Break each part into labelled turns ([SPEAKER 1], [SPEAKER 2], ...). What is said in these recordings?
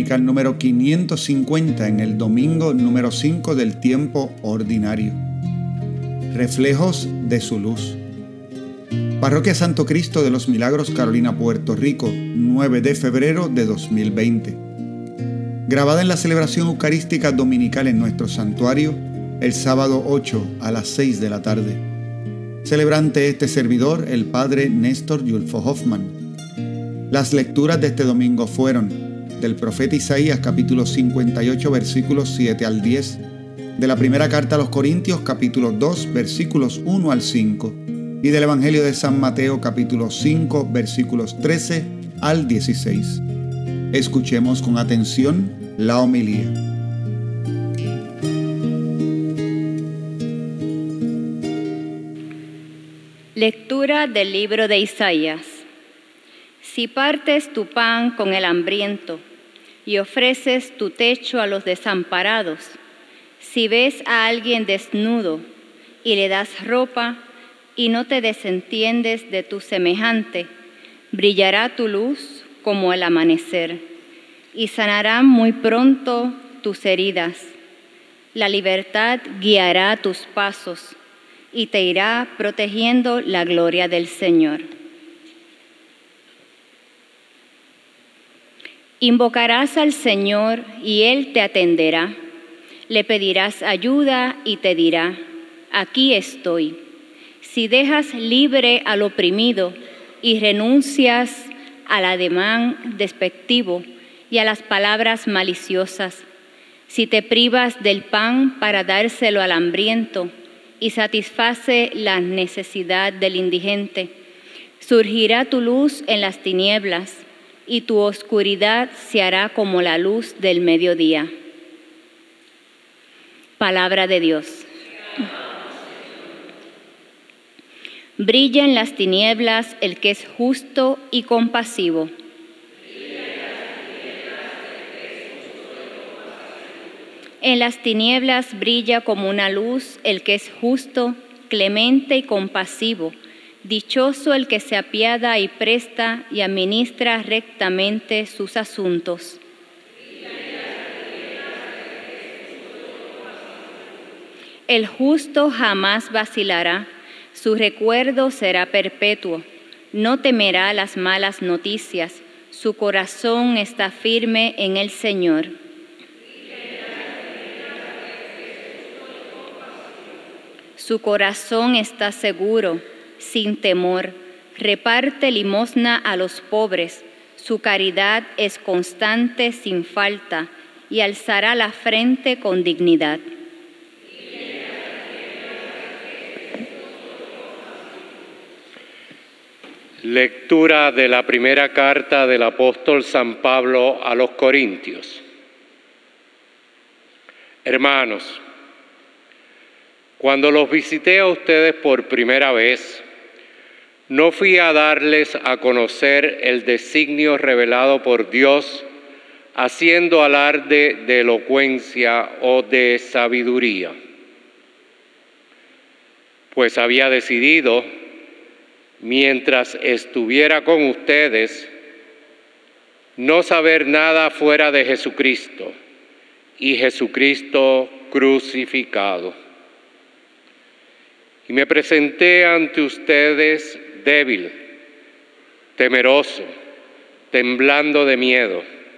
[SPEAKER 1] dominical número 550 en el domingo número 5 del tiempo ordinario. Reflejos de su luz. Parroquia Santo Cristo de los Milagros, Carolina, Puerto Rico, 9 de febrero de 2020. Grabada en la celebración eucarística dominical en nuestro santuario, el sábado 8 a las 6 de la tarde. Celebrante este servidor, el Padre Néstor Yulfo Hoffman. Las lecturas de este domingo fueron del profeta Isaías capítulo 58 versículos 7 al 10, de la primera carta a los Corintios capítulo 2 versículos 1 al 5 y del Evangelio de San Mateo capítulo 5 versículos 13 al 16. Escuchemos con atención la homilía.
[SPEAKER 2] Lectura del libro de Isaías. Si partes tu pan con el hambriento y ofreces tu techo a los desamparados, si ves a alguien desnudo y le das ropa y no te desentiendes de tu semejante, brillará tu luz como el amanecer y sanarán muy pronto tus heridas. La libertad guiará tus pasos y te irá protegiendo la gloria del Señor. Invocarás al Señor y Él te atenderá. Le pedirás ayuda y te dirá, aquí estoy. Si dejas libre al oprimido y renuncias al ademán despectivo y a las palabras maliciosas, si te privas del pan para dárselo al hambriento y satisface la necesidad del indigente, surgirá tu luz en las tinieblas y tu oscuridad se hará como la luz del mediodía. Palabra de Dios. Brilla en las tinieblas el que es justo y compasivo. En las tinieblas brilla como una luz el que es justo, clemente y compasivo. Dichoso el que se apiada y presta y administra rectamente sus asuntos. El justo jamás vacilará, su recuerdo será perpetuo. No temerá las malas noticias, su corazón está firme en el Señor. Su corazón está seguro, sin temor, reparte limosna a los pobres, su caridad es constante sin falta, y alzará la frente con dignidad.
[SPEAKER 3] Lectura de la primera carta del apóstol San Pablo a los Corintios. Hermanos, cuando los visité a ustedes por primera vez, no fui a darles a conocer el designio revelado por Dios, haciendo alarde de elocuencia o de sabiduría, pues había decidido, mientras estuviera con ustedes, no saber nada fuera de Jesucristo y Jesucristo crucificado. Y me presenté ante ustedes débil, temeroso, temblando de miedo.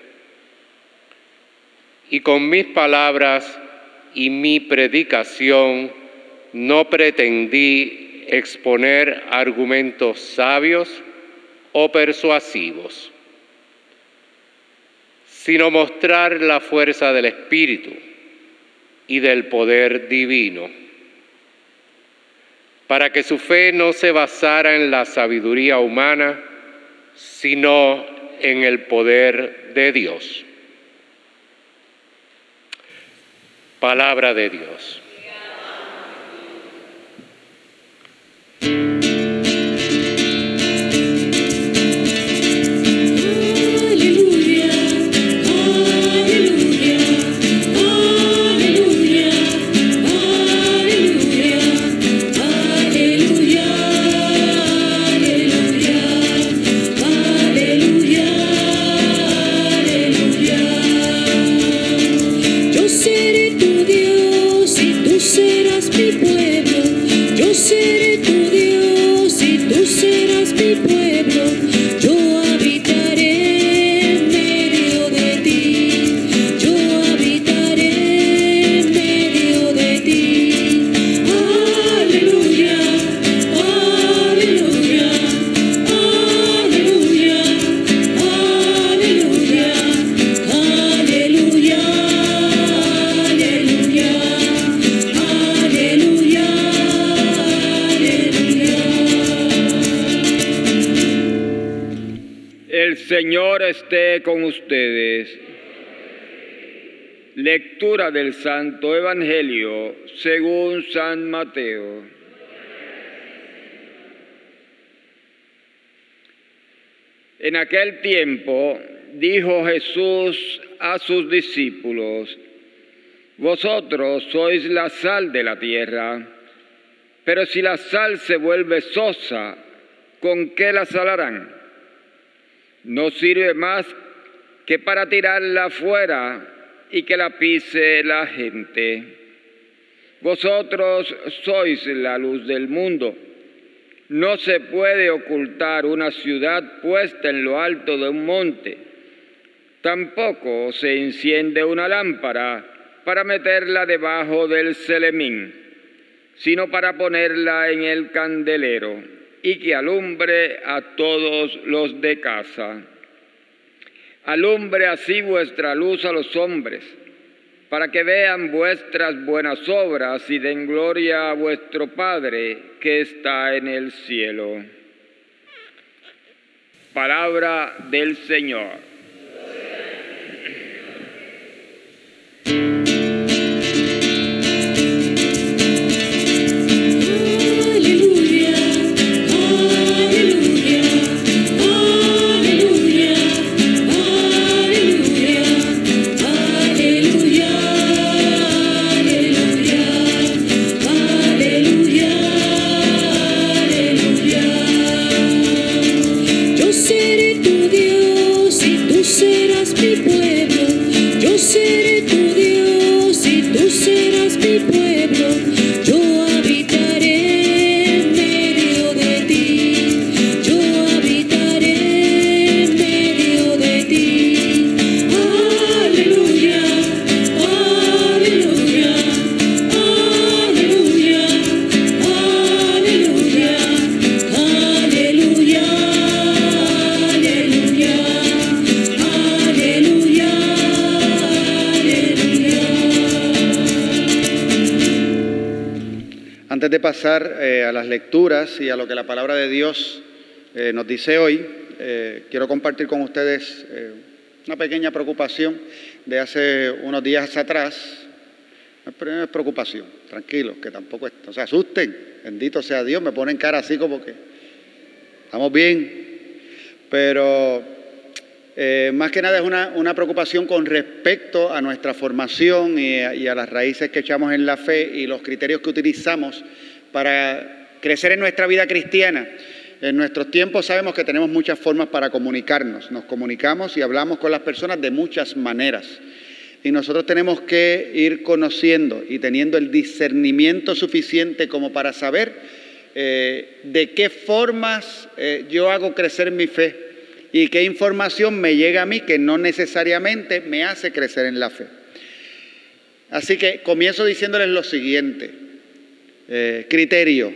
[SPEAKER 3] Y con mis palabras y mi predicación no pretendí exponer argumentos sabios o persuasivos, sino mostrar la fuerza del Espíritu y del poder divino, para que su fe no se basara en la sabiduría humana, sino en el poder de Dios. Palabra de Dios.
[SPEAKER 4] Aleluya. serás mi pueblo, yo seré tu Dios y tú serás mi pueblo, yo habitaré en medio de ti, yo habitaré en medio de ti. Aleluya, aleluya, aleluya, aleluya, aleluya, aleluya, aleluya, aleluya.
[SPEAKER 5] El Señor esté con ustedes. Lectura del Santo Evangelio según San Mateo. En aquel tiempo dijo Jesús a sus discípulos: vosotros sois la sal de la tierra, pero si la sal se vuelve sosa, ¿con qué la salarán? No sirve más que para tirarla fuera y que la pise la gente. Vosotros sois la luz del mundo. No se puede ocultar una ciudad puesta en lo alto de un monte. Tampoco se enciende una lámpara para meterla debajo del celemín, sino para ponerla en el candelero y que alumbre a todos los de casa. Alumbre así vuestra luz a los hombres, para que vean vuestras buenas obras y den gloria a vuestro Padre que está en el cielo. Palabra del Señor.
[SPEAKER 1] Antes de pasar a las lecturas y a lo que la palabra de Dios nos dice hoy, quiero compartir con ustedes una pequeña preocupación de hace unos días atrás. No es preocupación, tranquilos, que tampoco no se asusten, bendito sea Dios, me ponen cara así como que estamos bien, pero más que nada es una preocupación con respecto a nuestra formación y a las raíces que echamos en la fe y los criterios que utilizamos para crecer en nuestra vida cristiana. En nuestros tiempos sabemos que tenemos muchas formas para comunicarnos. Nos comunicamos y hablamos con las personas de muchas maneras. Y nosotros tenemos que ir conociendo y teniendo el discernimiento suficiente como para saber de qué formas yo hago crecer mi fe y qué información me llega a mí que no necesariamente me hace crecer en la fe. Así que comienzo diciéndoles lo siguiente. Criterio.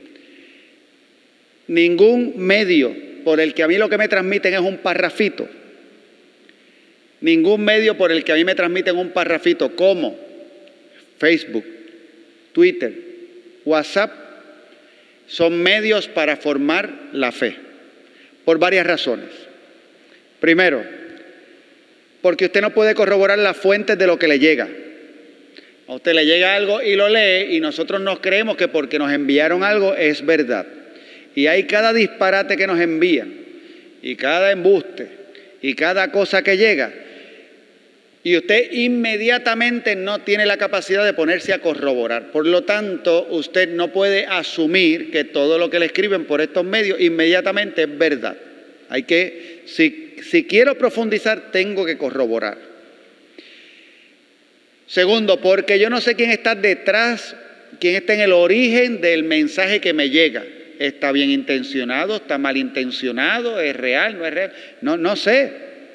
[SPEAKER 1] Ningún medio por el que a mí lo que me transmiten es un parrafito. Ningún medio por el que a mí me transmiten un parrafito como Facebook, Twitter, WhatsApp, son medios para formar la fe, por varias razones. Primero, porque usted no puede corroborar las fuentes de lo que le llega. A usted le llega algo y lo lee y nosotros nos creemos que porque nos enviaron algo es verdad. Y hay cada disparate que nos envían y cada embuste y cada cosa que llega. Y usted inmediatamente no tiene la capacidad de ponerse a corroborar. Por lo tanto, usted no puede asumir que todo lo que le escriben por estos medios inmediatamente es verdad. Hay que, si quiero profundizar, tengo que corroborar. Segundo, porque yo no sé quién está detrás quién está en el origen del mensaje que me llega. ¿Está bien intencionado? ¿Está mal intencionado? ¿Es real? ¿No es real? No sé.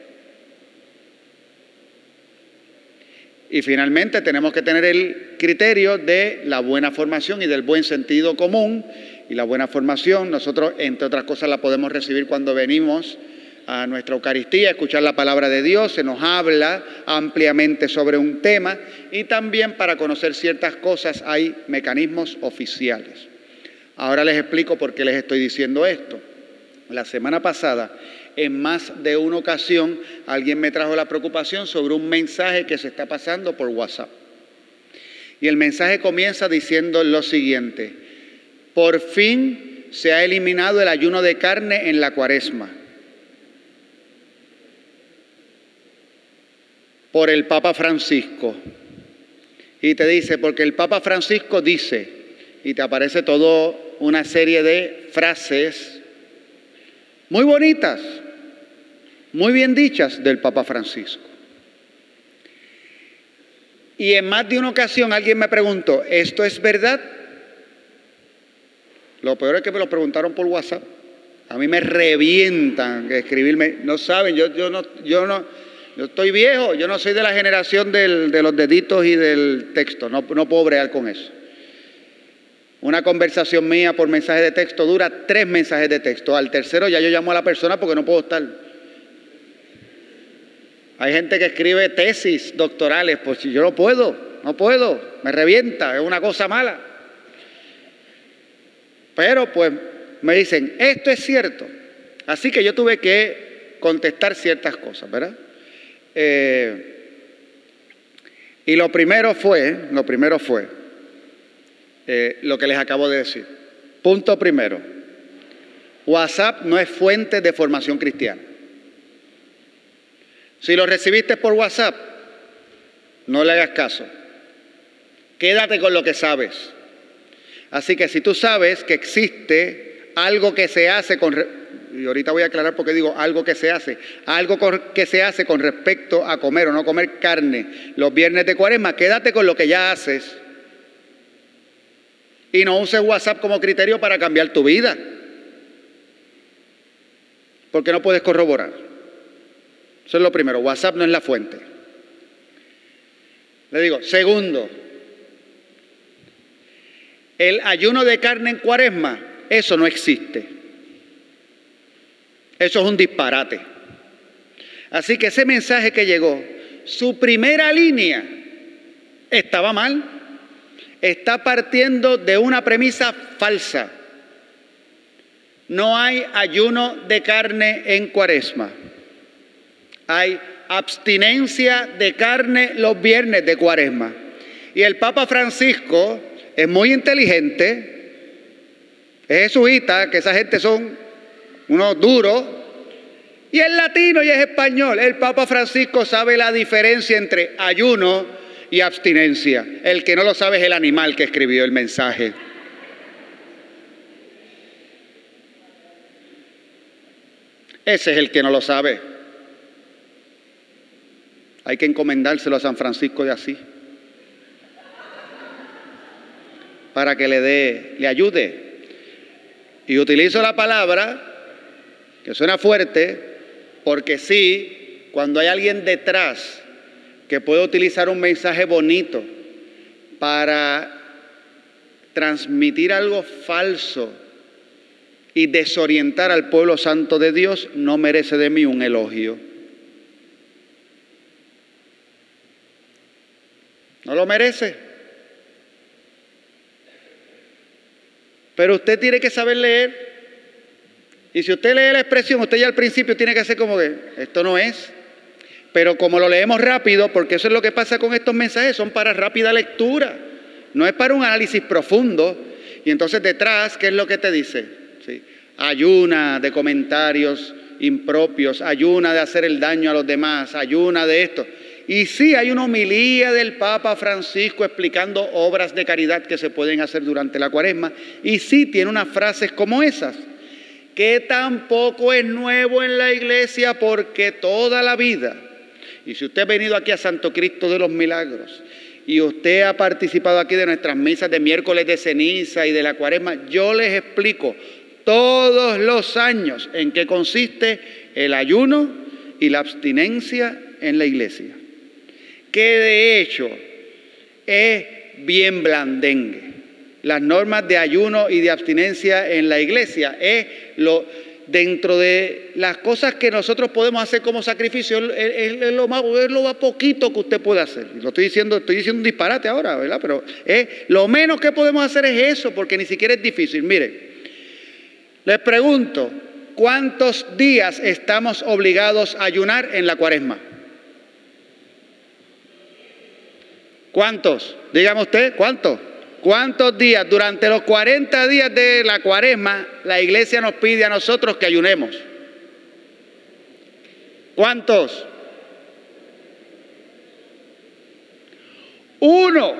[SPEAKER 1] Y finalmente tenemos que tener el criterio de la buena formación y del buen sentido común. Y la buena formación, nosotros, entre otras cosas, la podemos recibir cuando venimos a nuestra Eucaristía, escuchar la palabra de Dios, se nos habla ampliamente sobre un tema, y también para conocer ciertas cosas hay mecanismos oficiales. Ahora les explico por qué les estoy diciendo esto. La semana pasada, en más de una ocasión, alguien me trajo la preocupación sobre un mensaje que se está pasando por WhatsApp. Y el mensaje comienza diciendo lo siguiente: por fin se ha eliminado el ayuno de carne en la Cuaresma por el Papa Francisco. Y te dice, porque el Papa Francisco dice, y te aparece toda una serie de frases muy bonitas, muy bien dichas del Papa Francisco. Y en más de una ocasión alguien me preguntó, ¿esto es verdad? Lo peor es que me lo preguntaron por WhatsApp. A mí me revientan que escribirme. No saben, yo estoy viejo, yo no soy de la generación de los deditos y del texto, no puedo bregar con eso. Una conversación mía por mensaje de texto dura 3 mensajes de texto. Al tercero ya yo llamo a la persona porque no puedo estar. Hay gente que escribe tesis doctorales, pues si yo no puedo, me revienta, es una cosa mala. Pero pues me dicen, esto es cierto. Así que yo tuve que contestar ciertas cosas, ¿verdad? Y lo primero fue lo que les acabo de decir. Punto primero: WhatsApp no es fuente de formación cristiana. Si lo recibiste por WhatsApp, no le hagas caso. Quédate con lo que sabes. Así que si tú sabes que existe algo que se hace y ahorita voy a aclarar por qué digo algo que se hace con respecto a comer o no comer carne los viernes de Cuaresma, quédate con lo que ya haces y no uses WhatsApp como criterio para cambiar tu vida, porque no puedes corroborar. Eso es lo primero, WhatsApp no es la fuente. Le digo, segundo, el ayuno de carne en Cuaresma, eso no existe. Eso es un disparate. Así que ese mensaje que llegó, su primera línea estaba mal. Está partiendo de una premisa falsa. No hay ayuno de carne en Cuaresma. Hay abstinencia de carne los viernes de Cuaresma. Y el Papa Francisco es muy inteligente, es jesuita, que esa gente son unos duros, y es latino y es español. El Papa Francisco sabe la diferencia entre ayuno y abstinencia. El que no lo sabe es el animal que escribió el mensaje. Ese es el que no lo sabe. Hay que encomendárselo a San Francisco de Asís para que le ayude. Y utilizo la palabra, que suena fuerte, porque sí, cuando hay alguien detrás que puede utilizar un mensaje bonito para transmitir algo falso y desorientar al pueblo santo de Dios, no merece de mí un elogio. No lo merece. Pero usted tiene que saber leer. Y si usted lee la expresión, usted ya al principio tiene que hacer como que esto no es. Pero como lo leemos rápido, porque eso es lo que pasa con estos mensajes, son para rápida lectura, no es para un análisis profundo. Y entonces detrás, ¿qué es lo que te dice? ¿Sí? Ayuna de comentarios impropios, ayuna de hacer el daño a los demás, ayuna de esto. Y sí, hay una homilía del Papa Francisco explicando obras de caridad que se pueden hacer durante la Cuaresma. Y sí, tiene unas frases como esas, que tampoco es nuevo en la iglesia, porque toda la vida, y si usted ha venido aquí a Santo Cristo de los Milagros y usted ha participado aquí de nuestras misas de miércoles de ceniza y de la cuaresma, yo les explico todos los años en qué consiste el ayuno y la abstinencia en la iglesia. Que de hecho es bien blandengue. Las normas de ayuno y de abstinencia en la iglesia es dentro de las cosas que nosotros podemos hacer como sacrificio, es lo más poquito que usted puede hacer. Lo estoy diciendo un disparate ahora, ¿verdad? Pero lo menos que podemos hacer es eso, porque ni siquiera es difícil. Mire, les pregunto, ¿cuántos días estamos obligados a ayunar en la cuaresma? ¿Cuántos? Dígame usted, ¿cuántos? ¿Cuántos días? Durante los 40 días de la cuaresma, la iglesia nos pide a nosotros que ayunemos. ¿Cuántos? 1.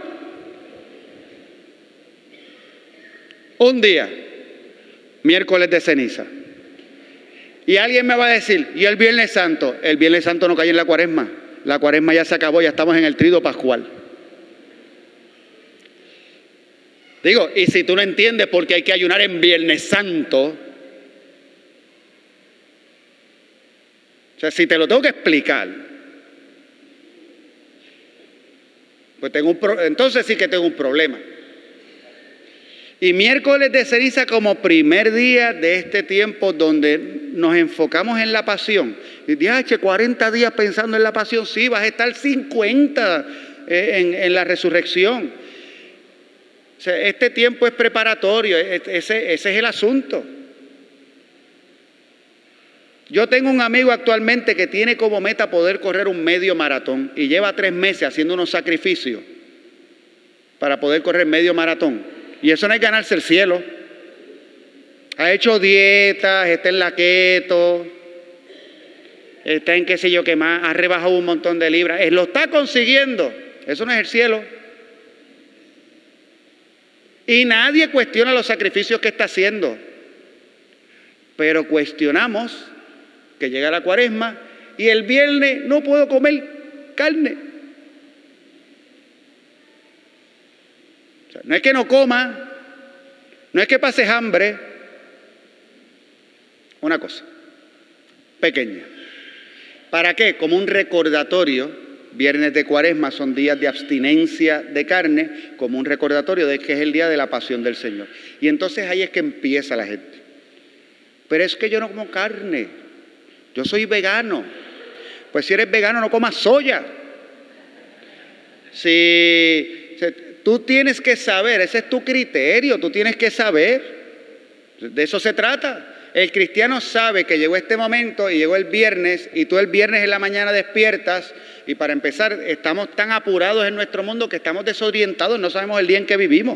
[SPEAKER 1] Un día, miércoles de ceniza. Y alguien me va a decir, ¿y el Viernes Santo? El Viernes Santo no cae en la cuaresma. La cuaresma ya se acabó, ya estamos en el tríodo pascual. Digo, y si tú no entiendes por qué hay que ayunar en Viernes Santo, o sea, si te lo tengo que explicar, pues entonces sí que tengo un problema. Y miércoles de ceniza como primer día de este tiempo donde nos enfocamos en la pasión. Y dije, 40 días pensando en la pasión, sí, vas a estar 50 en la resurrección. O sea, este tiempo es preparatorio, ese es el asunto. Yo tengo un amigo actualmente que tiene como meta poder correr un medio maratón y lleva 3 meses haciendo unos sacrificios para poder correr medio maratón. Y eso no es ganarse el cielo. Ha hecho dietas, está en la keto, está en qué sé yo qué más, ha rebajado un montón de libras. Él lo está consiguiendo. Eso no es el cielo. Y nadie cuestiona los sacrificios que está haciendo. Pero cuestionamos que llega la cuaresma y el viernes no puedo comer carne. O sea, no es que no coma, no es que pases hambre. Una cosa pequeña. ¿Para qué? Como un recordatorio. Viernes de cuaresma son días de abstinencia de carne, como un recordatorio de que es el día de la pasión del Señor. Y entonces ahí es que empieza la gente. Pero es que yo no como carne, yo soy vegano. Pues si eres vegano no comas soya. Tú tienes que saber, ese es tu criterio, tú tienes que saber. De eso se trata. El cristiano sabe que llegó este momento y llegó el viernes y tú el viernes en la mañana despiertas y para empezar estamos tan apurados en nuestro mundo que estamos desorientados, no sabemos el día en que vivimos.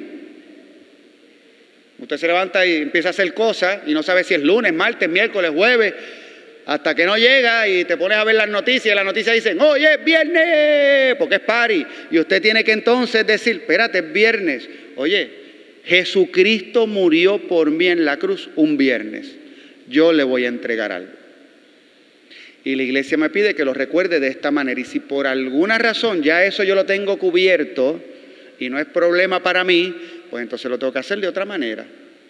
[SPEAKER 1] Usted se levanta y empieza a hacer cosas y no sabe si es lunes, martes, miércoles, jueves, hasta que no llega y te pones a ver las noticias y las noticias dicen, oye, es viernes, porque es party. Y usted tiene que entonces decir, espérate, es viernes. Oye, Jesucristo murió por mí en la cruz un viernes. Yo le voy a entregar algo. Y la iglesia me pide que lo recuerde de esta manera. Y si por alguna razón ya eso yo lo tengo cubierto y no es problema para mí, pues entonces lo tengo que hacer de otra manera.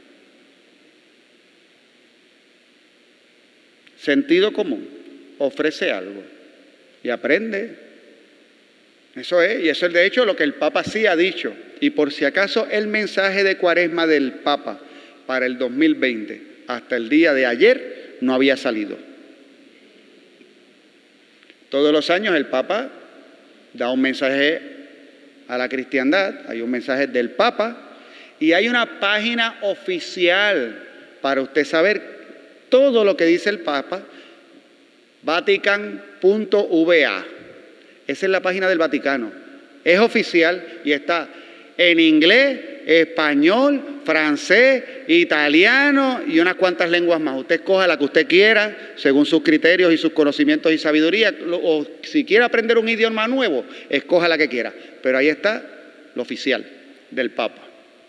[SPEAKER 1] Sentido común. Ofrece algo. Y aprende. Eso es. Y eso es de hecho lo que el Papa sí ha dicho. Y por si acaso el mensaje de Cuaresma del Papa para el 2020 hasta el día de ayer no había salido. Todos los años el Papa da un mensaje a la cristiandad, hay un mensaje del Papa y hay una página oficial para usted saber todo lo que dice el Papa, vatican.va. Esa es la página del Vaticano. Es oficial y está en inglés, español, francés, italiano y unas cuantas lenguas más. Usted escoja la que usted quiera, según sus criterios y sus conocimientos y sabiduría. O si quiere aprender un idioma nuevo, escoja la que quiera. Pero ahí está lo oficial del Papa.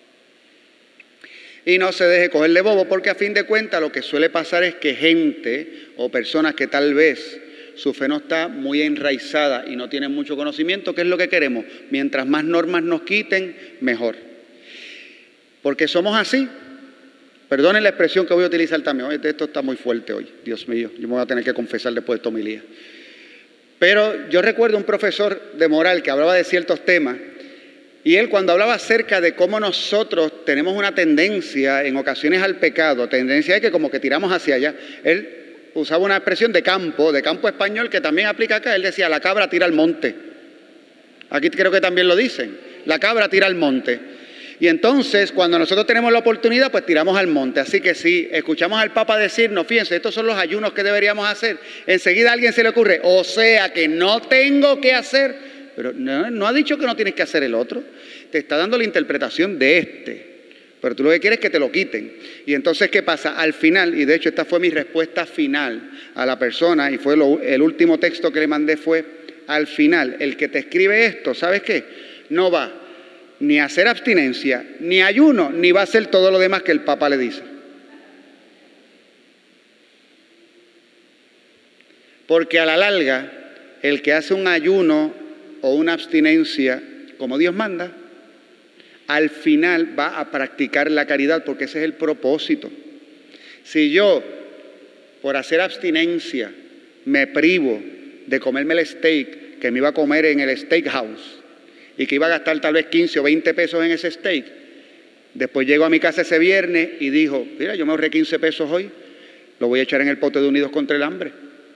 [SPEAKER 1] Y no se deje coger de bobo, porque a fin de cuentas lo que suele pasar es que gente o personas que tal vez su fe no está muy enraizada y no tienen mucho conocimiento, ¿qué es lo que queremos? Mientras más normas nos quiten, mejor. Porque somos así. Perdonen la expresión que voy a utilizar también. Oye, esto está muy fuerte hoy, Dios mío. Yo me voy a tener que confesar después de esta homilía. Pero yo recuerdo un profesor de moral que hablaba de ciertos temas. Y él, cuando hablaba acerca de cómo nosotros tenemos una tendencia en ocasiones al pecado, tendencia es que como que tiramos hacia allá, él usaba una expresión de campo español que también aplica acá. Él decía, la cabra tira al monte. Aquí creo que también lo dicen, la cabra tira al monte. Y entonces, cuando nosotros tenemos la oportunidad, pues tiramos al monte. Así que si escuchamos al Papa decirnos, fíjense, estos son los ayunos que deberíamos hacer, enseguida a alguien se le ocurre, o sea que no tengo que hacer, pero no ha dicho que no tienes que hacer el otro, te está dando la interpretación de este. Pero tú lo que quieres es que te lo quiten. Y entonces, ¿qué pasa? Al final, y de hecho esta fue mi respuesta final a la persona, y fue el último texto que le mandé fue, al final, el que te escribe esto, ¿sabes qué? No va ni a hacer abstinencia, ni ayuno, ni va a hacer todo lo demás que el Papa le dice. Porque a la larga, el que hace un ayuno o una abstinencia, como Dios manda, al final va a practicar la caridad, porque ese es el propósito. Si yo, por hacer abstinencia, me privo de comerme el steak que me iba a comer en el steakhouse y que iba a gastar tal vez 15 o 20 pesos en ese steak, después llego a mi casa ese viernes y digo, mira, yo me ahorré 15 pesos hoy, lo voy a echar en el pote de Unidos contra el Hambre.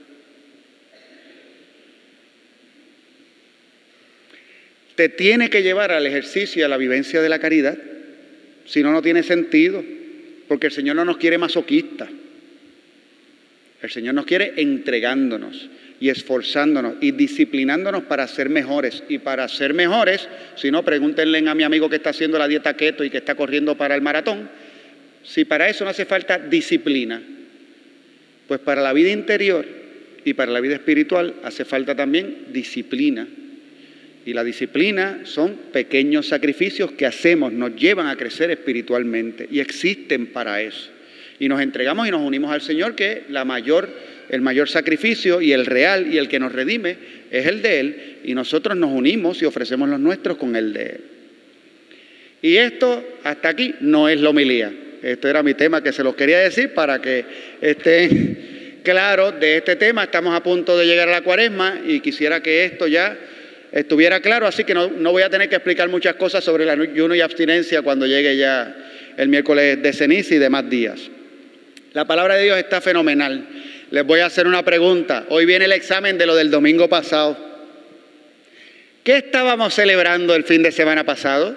[SPEAKER 1] Te tiene que llevar al ejercicio y a la vivencia de la caridad. Si no, no tiene sentido. Porque el Señor no nos quiere masoquistas. El Señor nos quiere entregándonos y esforzándonos y disciplinándonos para ser mejores. Y para ser mejores, si no, pregúntenle a mi amigo que está haciendo la dieta keto y que está corriendo para el maratón. Si para eso no hace falta disciplina, pues para la vida interior y para la vida espiritual hace falta también disciplina. Y la disciplina son pequeños sacrificios que hacemos, nos llevan a crecer espiritualmente y existen para eso. Y nos entregamos y nos unimos al Señor, que el mayor sacrificio y el real y el que nos redime es el de Él. Y nosotros nos unimos y ofrecemos los nuestros con el de Él. Y esto hasta aquí no es la homilía. Esto era mi tema que se los quería decir para que estén claros de este tema. Estamos a punto de llegar a la Cuaresma y quisiera que esto ya estuviera claro, así que no voy a tener que explicar muchas cosas sobre el ayuno y abstinencia cuando llegue ya el miércoles de ceniza y demás días. La palabra de Dios está fenomenal. Les voy a hacer una pregunta. Hoy viene el examen de lo del domingo pasado. ¿Qué estábamos celebrando el fin de semana pasado?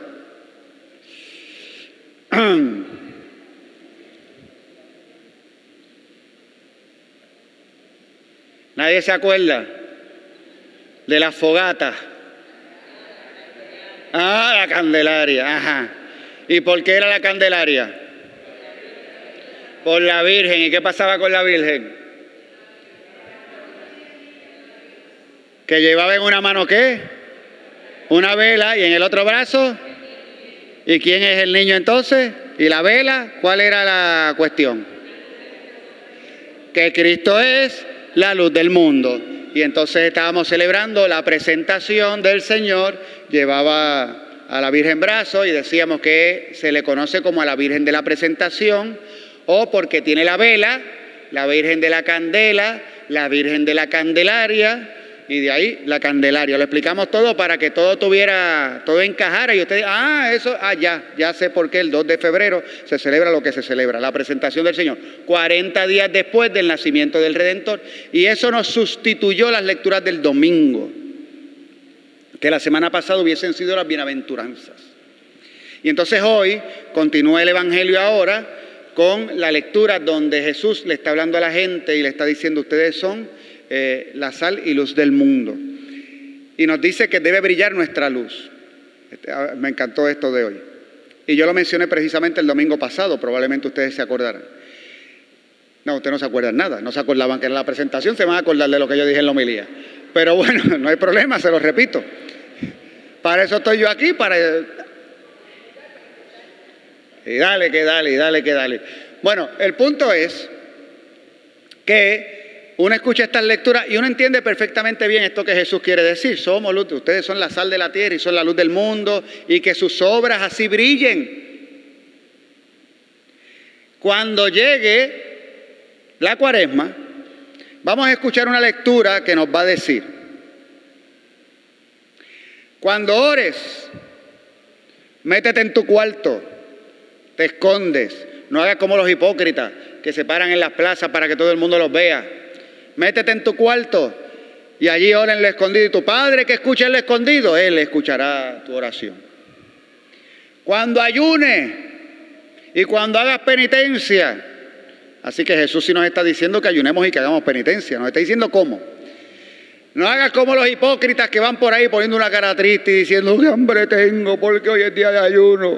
[SPEAKER 1] ¿Nadie se acuerda? De la fogata. La Candelaria, ajá. ¿Y por qué era la Candelaria? Por la Virgen. ¿Y qué pasaba con la Virgen? Que llevaba en una mano, ¿qué? Una vela, y en el otro brazo. ¿Y quién es el niño entonces? ¿Y la vela? ¿Cuál era la cuestión? Que Cristo es la luz del mundo. Y entonces estábamos celebrando la presentación del Señor, llevaba a la Virgen en brazos y decíamos que se le conoce como a la Virgen de la Presentación, o porque tiene la vela, la Virgen de la Candela, la Virgen de la Candelaria, y de ahí la Candelaria. Lo explicamos todo para que todo encajara y usted diga, ya sé por qué el 2 de febrero se celebra lo que se celebra, la presentación del Señor, 40 días después del nacimiento del Redentor, y eso nos sustituyó las lecturas del domingo, que la semana pasada hubiesen sido las bienaventuranzas. Y entonces hoy continúa el Evangelio ahora con la lectura donde Jesús le está hablando a la gente y le está diciendo, ustedes son la sal y luz del mundo. Y nos dice que debe brillar nuestra luz. Me encantó esto de hoy. Y yo lo mencioné precisamente el domingo pasado, probablemente ustedes se acordarán. No, ustedes no se acuerdan nada, no se acordaban que era la presentación, se van a acordar de lo que yo dije en la homilía. Pero bueno, no hay problema, se los repito. Para eso estoy yo aquí, Y dale. Bueno, el punto es que uno escucha estas lecturas y uno entiende perfectamente bien esto que Jesús quiere decir. Somos luz, ustedes son la sal de la tierra y son la luz del mundo, y que sus obras así brillen. Cuando llegue la Cuaresma, vamos a escuchar una lectura que nos va a decir: cuando ores, métete en tu cuarto, te escondes, no hagas como los hipócritas que se paran en las plazas para que todo el mundo los vea. Métete en tu cuarto y allí ora en el escondido, y tu Padre que escucha en el escondido, Él escuchará tu oración. Cuando ayunes y cuando hagas penitencia, así que Jesús sí nos está diciendo que ayunemos y que hagamos penitencia, nos está diciendo cómo. No hagas como los hipócritas que van por ahí poniendo una cara triste y diciendo: qué hambre tengo porque hoy es día de ayuno.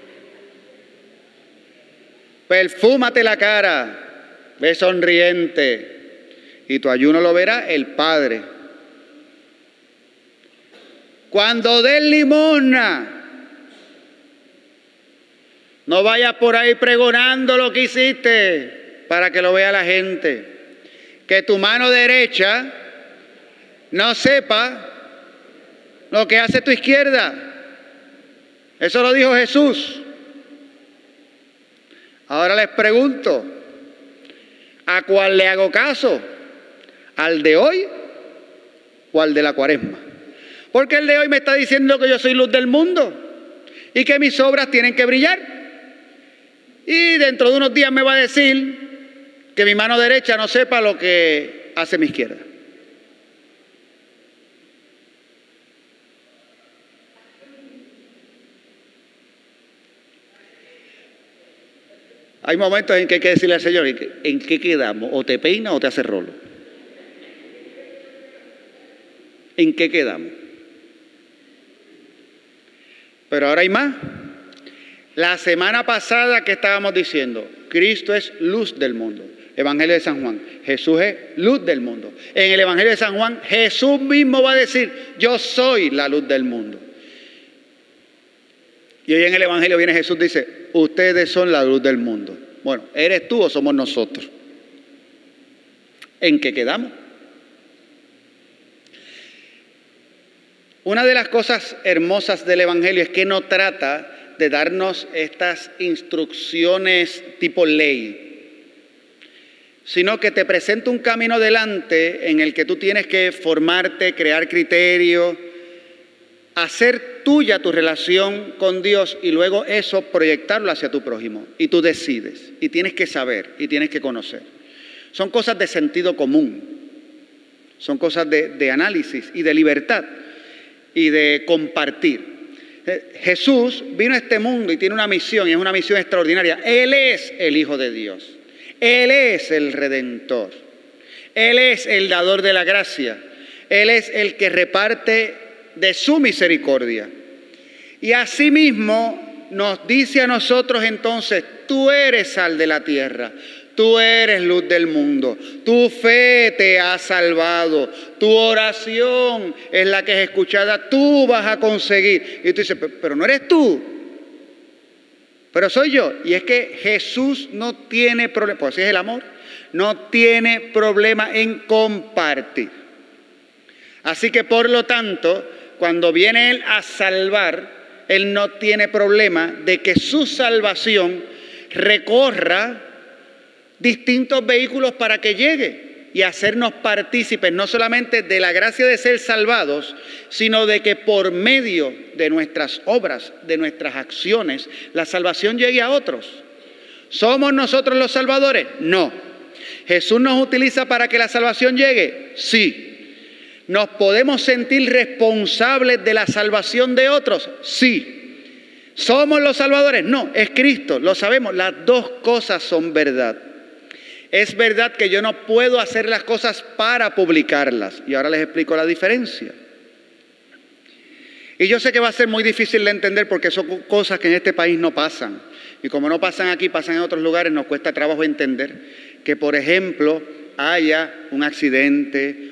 [SPEAKER 1] Perfúmate la cara, ve sonriente, y tu ayuno lo verá el Padre. Cuando des limosna, no vayas por ahí pregonando lo que hiciste para que lo vea la gente. Que tu mano derecha no sepa lo que hace tu izquierda. Eso lo dijo Jesús. Ahora les pregunto, ¿a cuál le hago caso? ¿Al de hoy o al de la Cuaresma? Porque el de hoy me está diciendo que yo soy luz del mundo y que mis obras tienen que brillar. Y dentro de unos días me va a decir que mi mano derecha no sepa lo que hace mi izquierda. Hay momentos en que hay que decirle al Señor: ¿en qué quedamos? ¿O te peina o te hace rolo? ¿En qué quedamos? Pero ahora hay más. La semana pasada, ¿qué estábamos diciendo? Cristo es luz del mundo. Evangelio de San Juan. Jesús es luz del mundo. En el Evangelio de San Juan, Jesús mismo va a decir: yo soy la luz del mundo. Y hoy en el Evangelio viene Jesús y dice: ustedes son la luz del mundo. Bueno, ¿eres tú o somos nosotros? ¿En qué quedamos? Una de las cosas hermosas del Evangelio es que no trata de darnos estas instrucciones tipo ley, sino que te presenta un camino delante en el que tú tienes que formarte, crear criterio, hacer tuya tu relación con Dios y luego eso proyectarlo hacia tu prójimo. Y tú decides, y tienes que saber, y tienes que conocer. Son cosas de sentido común, son cosas de análisis y de libertad y de compartir. Jesús vino a este mundo y tiene una misión, y es una misión extraordinaria. Él es el Hijo de Dios, Él es el Redentor, Él es el dador de la gracia, Él es el que reparte de su misericordia. Y asimismo nos dice a nosotros entonces: tú eres sal de la tierra, tú eres luz del mundo, tu fe te ha salvado, tu oración es la que es escuchada, tú vas a conseguir. Y tú dices: pero no eres tú, pero soy yo. Y es que Jesús no tiene problema, pues así es el amor, no tiene problema en compartir. Así que por lo tanto, cuando viene Él a salvar, Él no tiene problema de que su salvación recorra distintos vehículos para que llegue y hacernos partícipes no solamente de la gracia de ser salvados, sino de que por medio de nuestras obras, de nuestras acciones, la salvación llegue a otros. ¿Somos nosotros los salvadores? No. ¿Jesús nos utiliza para que la salvación llegue? Sí. ¿Nos podemos sentir responsables de la salvación de otros? Sí. ¿Somos los salvadores? No, es Cristo, lo sabemos. Las dos cosas son verdad. Es verdad que yo no puedo hacer las cosas para publicarlas. Y ahora les explico la diferencia. Y yo sé que va a ser muy difícil de entender porque son cosas que en este país no pasan. Y como no pasan aquí, pasan en otros lugares, nos cuesta trabajo entender que, por ejemplo, haya un accidente,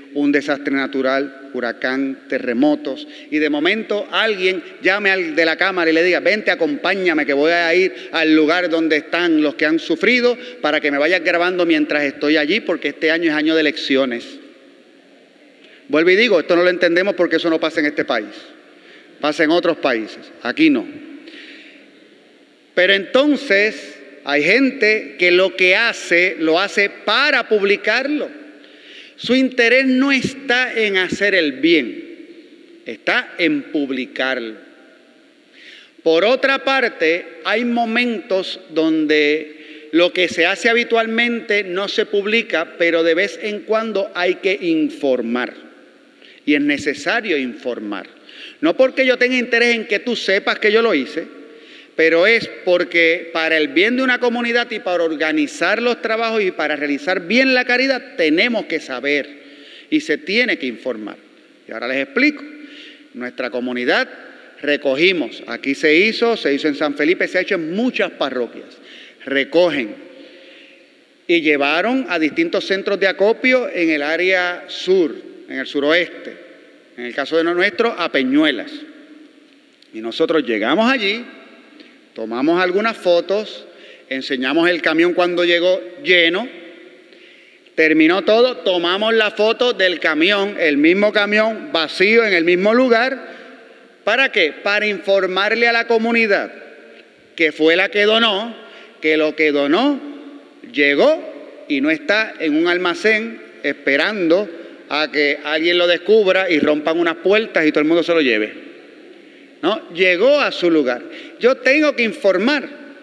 [SPEAKER 1] un desastre natural, huracán, terremotos, y de momento alguien llame al de la cámara y le diga, vente, acompáñame, que voy a ir al lugar donde están los que han sufrido para que me vayas grabando mientras estoy allí, porque este año es año de elecciones. Vuelvo y digo, esto no lo entendemos porque eso no pasa en este país, pasa en otros países, aquí no. Pero entonces hay gente que lo que hace, lo hace para publicarlo. Su interés no está en hacer el bien, está en publicarlo. Por otra parte, hay momentos donde lo que se hace habitualmente no se publica, pero de vez en cuando hay que informar. Y es necesario informar. No porque yo tenga interés en que tú sepas que yo lo hice, pero es porque para el bien de una comunidad y para organizar los trabajos y para realizar bien la caridad tenemos que saber y se tiene que informar. Y ahora les explico. Nuestra comunidad recogimos, aquí se hizo en San Felipe, se ha hecho en muchas parroquias. Recogen y llevaron a distintos centros de acopio en el área sur, en el suroeste. En el caso de nuestro, a Peñuelas. Y nosotros llegamos allí, tomamos algunas fotos, enseñamos el camión cuando llegó lleno, terminó todo, tomamos la foto del camión, el mismo camión vacío en el mismo lugar. ¿Para qué? Para informarle a la comunidad que fue la que donó, que lo que donó llegó y no está en un almacén esperando a que alguien lo descubra y rompan unas puertas y todo el mundo se lo lleve. No, llegó a su lugar. Yo tengo que informar.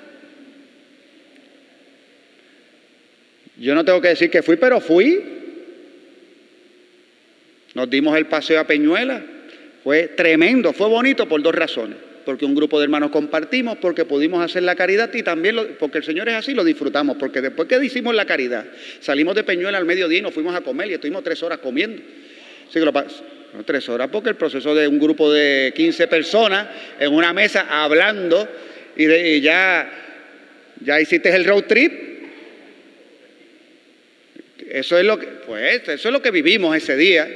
[SPEAKER 1] Yo no tengo que decir que fui, pero fui. Nos dimos el paseo a Peñuelas. Fue tremendo, fue bonito por dos razones. Porque un grupo de hermanos compartimos, porque pudimos hacer la caridad y también porque el Señor es así, lo disfrutamos. Porque después que hicimos la caridad, salimos de Peñuelas al mediodía y nos fuimos a comer y estuvimos 3 horas comiendo. Así que lo pasamos. No, 3 horas, porque el proceso de un grupo de 15 personas en una mesa hablando y ya hiciste el road trip. Eso es lo que vivimos ese día.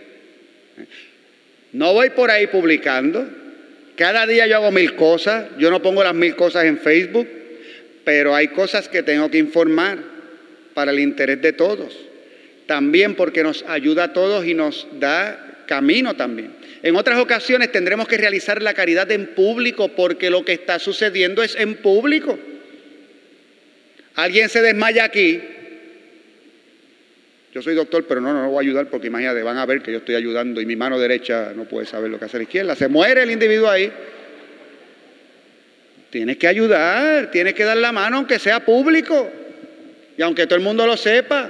[SPEAKER 1] No voy por ahí publicando. Cada día yo hago 1000 cosas. Yo no pongo las 1000 cosas en Facebook, pero hay cosas que tengo que informar para el interés de todos. También porque nos ayuda a todos y nos da camino también. En otras ocasiones tendremos que realizar la caridad en público porque lo que está sucediendo es en público. Alguien se desmaya aquí. Yo soy doctor, pero no voy a ayudar porque imagínate, van a ver que yo estoy ayudando y mi mano derecha no puede saber lo que hace la izquierda. Se muere el individuo ahí. Tienes que ayudar, tienes que dar la mano aunque sea público y aunque todo el mundo lo sepa.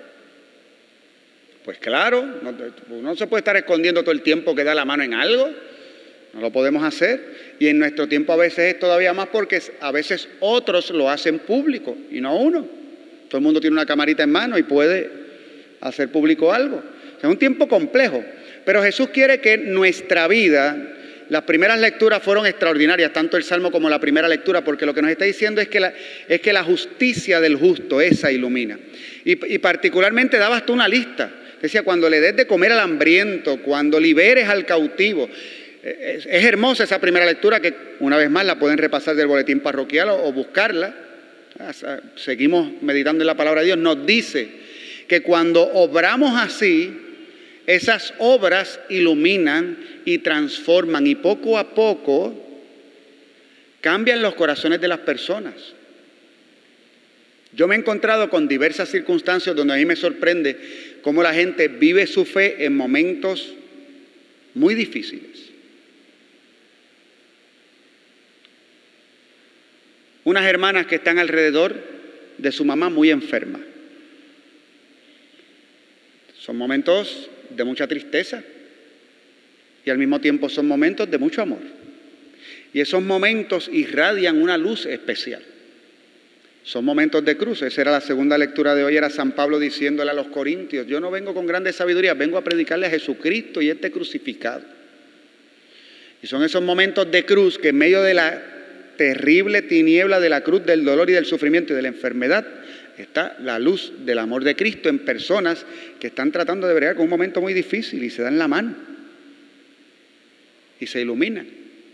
[SPEAKER 1] Pues claro, no se puede estar escondiendo todo el tiempo que da la mano en algo. No lo podemos hacer. Y en nuestro tiempo a veces es todavía más porque a veces otros lo hacen público y no uno. Todo el mundo tiene una camarita en mano y puede hacer público algo. O sea, es un tiempo complejo. Pero Jesús quiere que nuestra vida, las primeras lecturas fueron extraordinarias, tanto el Salmo como la primera lectura, porque lo que nos está diciendo es que la justicia del justo, esa ilumina. Y particularmente daba hasta una lista. Decía, cuando le des de comer al hambriento, cuando liberes al cautivo. Es hermosa esa primera lectura que una vez más la pueden repasar del boletín parroquial o buscarla. Seguimos meditando en la palabra de Dios. Nos dice que cuando obramos así, esas obras iluminan y transforman y poco a poco cambian los corazones de las personas. Yo me he encontrado con diversas circunstancias donde a mí me sorprende cómo la gente vive su fe en momentos muy difíciles. Unas hermanas que están alrededor de su mamá muy enferma. Son momentos de mucha tristeza y al mismo tiempo son momentos de mucho amor. Y esos momentos irradian una luz especial. Son momentos de cruz. Esa era la segunda lectura de hoy, era San Pablo diciéndole a los corintios, yo no vengo con grande sabiduría, vengo a predicarle a Jesucristo y crucificado. Y son esos momentos de cruz que en medio de la terrible tiniebla de la cruz, del dolor y del sufrimiento y de la enfermedad, está la luz del amor de Cristo en personas que están tratando de bregar con un momento muy difícil y se dan la mano y se iluminan.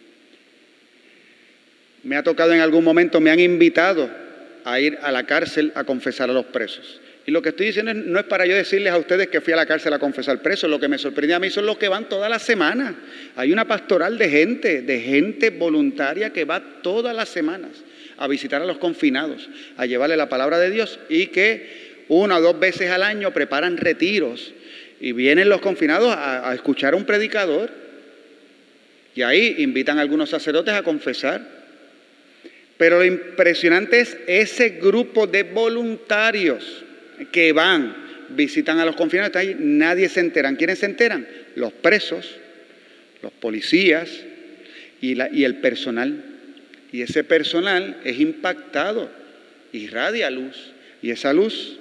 [SPEAKER 1] Me ha tocado en algún momento, me han invitado a ir a la cárcel a confesar a los presos. Y lo que estoy diciendo no es para yo decirles a ustedes que fui a la cárcel a confesar presos. Lo que me sorprende a mí son los que van toda la semana. Hay una pastoral de gente voluntaria que va todas las semanas a visitar a los confinados, a llevarle la palabra de Dios, y que 1 o 2 veces al año preparan retiros y vienen los confinados a escuchar a un predicador, y ahí invitan a algunos sacerdotes a confesar. Pero lo impresionante es ese grupo de voluntarios que van, visitan a los confinados, están ahí, nadie se entera. ¿Quiénes se enteran? Los presos, los policías y el personal. Y ese personal es impactado, irradia luz, y esa luz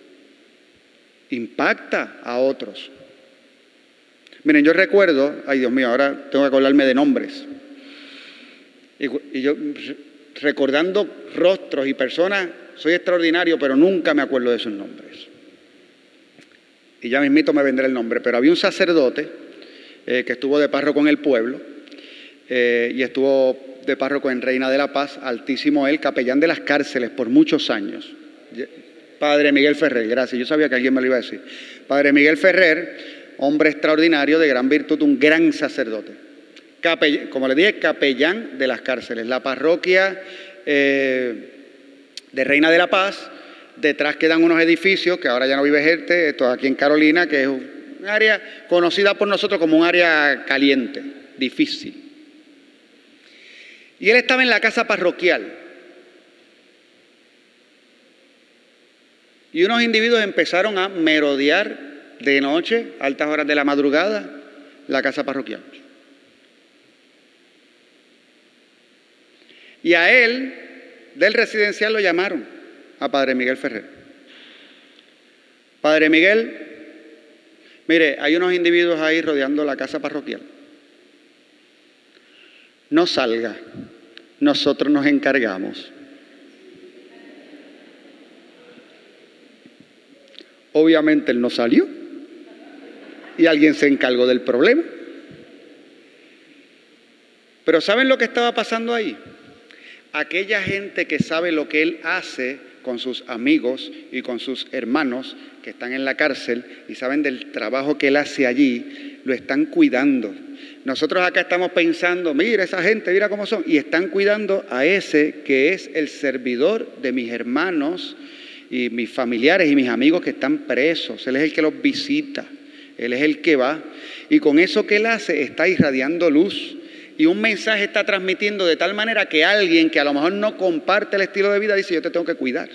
[SPEAKER 1] impacta a otros. Miren, yo recuerdo, ay Dios mío, ahora tengo que acordarme de nombres. Y yo, recordando rostros y personas, soy extraordinario, pero nunca me acuerdo de sus nombres. Y ya mismito me vendrá el nombre, pero había un sacerdote que estuvo de párroco en el pueblo y estuvo de párroco en Reina de la Paz, altísimo él, capellán de las cárceles por muchos años. Padre Miguel Ferrer, gracias, yo sabía que alguien me lo iba a decir. Padre Miguel Ferrer, hombre extraordinario, de gran virtud, un gran sacerdote. Como les dije, capellán de las cárceles. La parroquia de Reina de la Paz, detrás quedan unos edificios que ahora ya no vive gente, esto aquí en Carolina, que es un área conocida por nosotros como un área caliente, difícil. Y él estaba en la casa parroquial. Y unos individuos empezaron a merodear de noche, altas horas de la madrugada, la casa parroquial. Y a él, del residencial, lo llamaron, a Padre Miguel Ferrer. Padre Miguel, mire, hay unos individuos ahí rodeando la casa parroquial. No salga, nosotros nos encargamos. Obviamente él no salió y alguien se encargó del problema. Pero ¿saben lo que estaba pasando ahí? Aquella gente que sabe lo que él hace con sus amigos y con sus hermanos que están en la cárcel y saben del trabajo que él hace allí, lo están cuidando. Nosotros acá estamos pensando, mira esa gente, mira cómo son, y están cuidando a ese que es el servidor de mis hermanos y mis familiares y mis amigos que están presos. Él es el que los visita, él es el que va, y con eso que él hace está irradiando luz. Y un mensaje está transmitiendo de tal manera que alguien que a lo mejor no comparte el estilo de vida dice, yo te tengo que cuidar.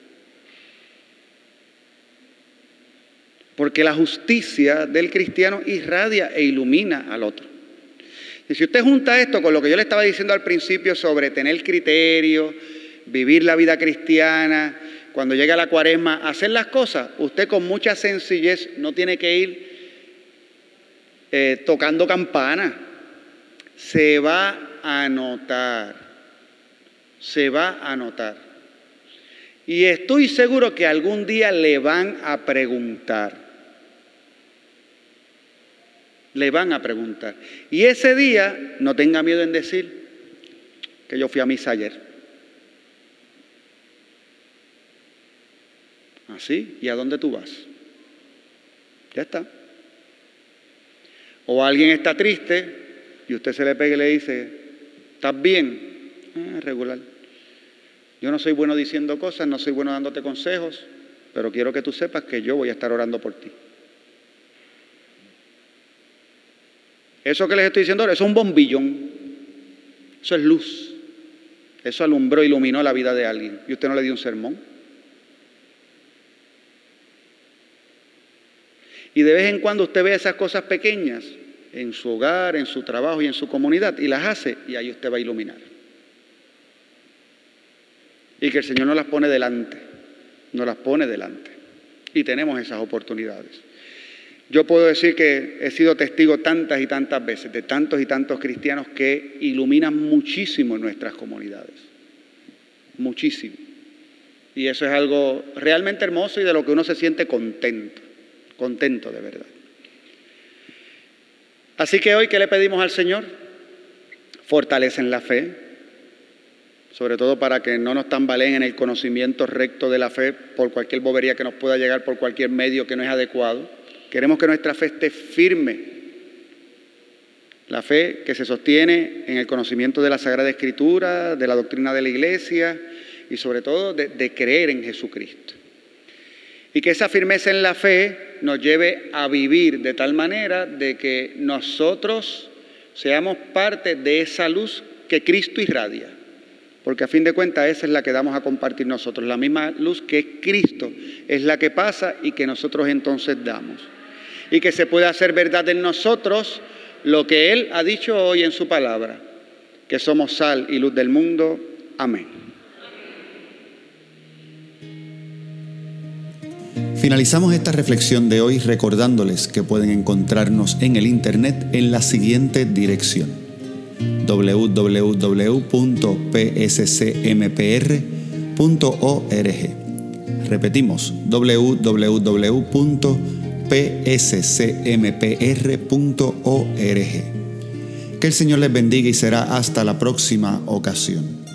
[SPEAKER 1] Porque la justicia del cristiano irradia e ilumina al otro. Y si usted junta esto con lo que yo le estaba diciendo al principio sobre tener criterio, vivir la vida cristiana, cuando llega la Cuaresma, hacer las cosas, usted con mucha sencillez no tiene que ir tocando campana. Se va a notar, se va a notar. Y estoy seguro que algún día le van a preguntar. Le van a preguntar. Y ese día no tenga miedo en decir que yo fui a misa ayer. ¿Así? ¿Y a dónde tú vas? Ya está. O alguien está triste y usted se le pega y le dice, ¿estás bien? Regular. Yo no soy bueno diciendo cosas, no soy bueno dándote consejos, pero quiero que tú sepas que yo voy a estar orando por ti. Eso que les estoy diciendo ahora, eso es un bombillón. Eso es luz. Eso alumbró, iluminó la vida de alguien. Y usted no le dio un sermón. Y de vez en cuando usted ve esas cosas pequeñas en su hogar, en su trabajo y en su comunidad, y las hace, y ahí usted va a iluminar. Y que el Señor nos las pone delante, nos las pone delante. Y tenemos esas oportunidades. Yo puedo decir que he sido testigo tantas y tantas veces de tantos y tantos cristianos que iluminan muchísimo en nuestras comunidades. Muchísimo. Y eso es algo realmente hermoso y de lo que uno se siente contento de verdad. Así que hoy, ¿qué le pedimos al Señor? Fortaleza en la fe, sobre todo para que no nos tambaleen en el conocimiento recto de la fe por cualquier bobería que nos pueda llegar por cualquier medio que no es adecuado. Queremos que nuestra fe esté firme, la fe que se sostiene en el conocimiento de la Sagrada Escritura, de la doctrina de la Iglesia y sobre todo de creer en Jesucristo. Y que esa firmeza en la fe nos lleve a vivir de tal manera de que nosotros seamos parte de esa luz que Cristo irradia. Porque a fin de cuentas esa es la que damos a compartir nosotros. La misma luz que es Cristo es la que pasa y que nosotros entonces damos. Y que se pueda hacer verdad en nosotros lo que Él ha dicho hoy en su palabra, que somos sal y luz del mundo. Amén.
[SPEAKER 6] Finalizamos esta reflexión de hoy recordándoles que pueden encontrarnos en el internet en la siguiente dirección: www.pscmpr.org. Repetimos, www.pscmpr.org. Que el Señor les bendiga y será hasta la próxima ocasión.